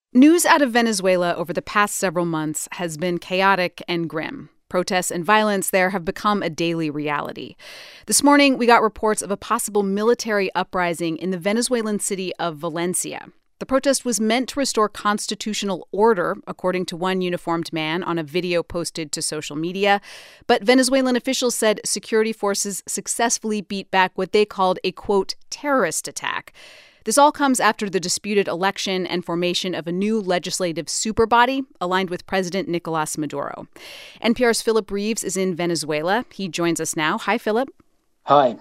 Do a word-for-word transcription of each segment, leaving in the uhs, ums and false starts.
News out of Venezuela over the past several months has been chaotic and grim. Protests and violence there have become a daily reality. This morning, we got reports of a possible military uprising in the Venezuelan city of Valencia. The protest was meant to restore constitutional order, according to one uniformed man on a video posted to social media. But Venezuelan officials said security forces successfully beat back what they called a, quote, terrorist attack. This all comes after the disputed election and formation of a new legislative superbody aligned with President Nicolas Maduro. N P R's Philip Reeves is in Venezuela. He joins us now. Hi, Philip. Hi.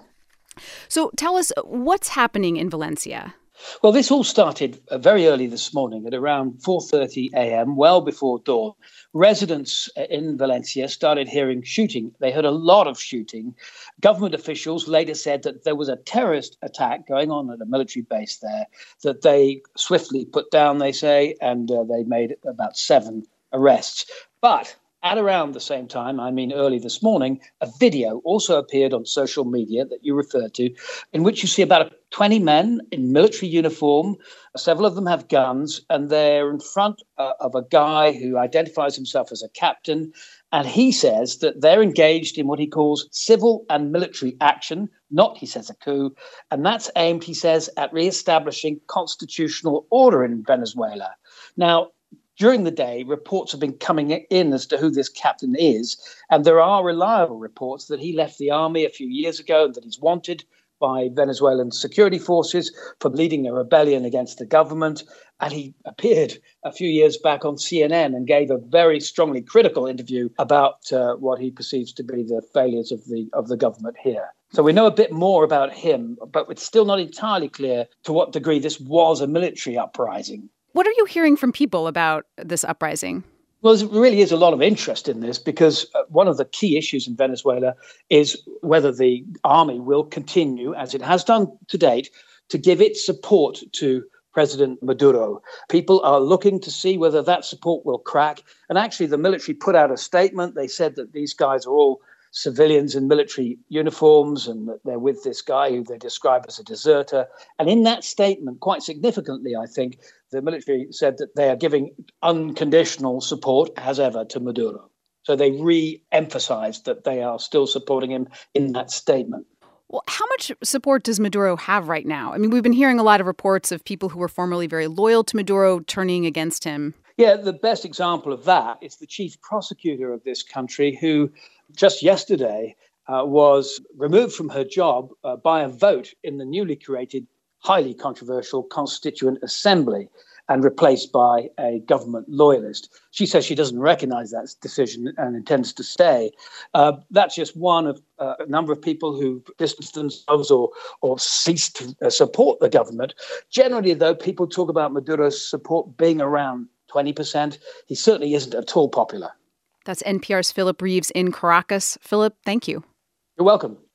So tell us, what's happening in Valencia? Well, this all started very early this morning at around four thirty a.m., well before dawn. Residents in Valencia started hearing shooting. They heard a lot of shooting. Government officials later said that there was a terrorist attack going on at a military base there that they swiftly put down, they say, and uh, they made about seven arrests. But at around the same time, I mean early this morning, a video also appeared on social media that you referred to, in which you see about twenty men in military uniform. Several of them have guns, and they're in front uh, of a guy who identifies himself as a captain. And he says that they're engaged in what he calls civil and military action, not, he says, a coup. And that's aimed, he says, at reestablishing constitutional order in Venezuela. Now, during the day, reports have been coming in as to who this captain is, and there are reliable reports that he left the army a few years ago and that he's wanted by Venezuelan security forces for leading a rebellion against the government. And he appeared a few years back on C N N and gave a very strongly critical interview about uh, what he perceives to be the failures of the of the government here. So we know a bit more about him, but it's still not entirely clear to what degree this was a military uprising. What are you hearing from people about this uprising? Well, there really is a lot of interest in this because one of the key issues in Venezuela is whether the army will continue, as it has done to date, to give its support to President Maduro. People are looking to see whether that support will crack. And actually, the military put out a statement. They said that these guys are all civilians in military uniforms and that they're with this guy who they describe as a deserter. And in that statement, quite significantly, I think, the military said that they are giving unconditional support, as ever, to Maduro. So they re-emphasized that they are still supporting him in that statement. Well, how much support does Maduro have right now? I mean, we've been hearing a lot of reports of people who were formerly very loyal to Maduro turning against him. Yeah, the best example of that is the chief prosecutor of this country, who just yesterday uh, was removed from her job uh, by a vote in the newly created, highly controversial Constituent Assembly and replaced by a government loyalist. She says she doesn't recognize that decision and intends to stay. Uh, that's just one of uh, a number of people who distanced themselves or, or ceased to uh, support the government. Generally, though, people talk about Maduro's support being around twenty percent. He certainly isn't at all popular. That's N P R's Philip Reeves in Caracas. Philip, thank you. You're welcome.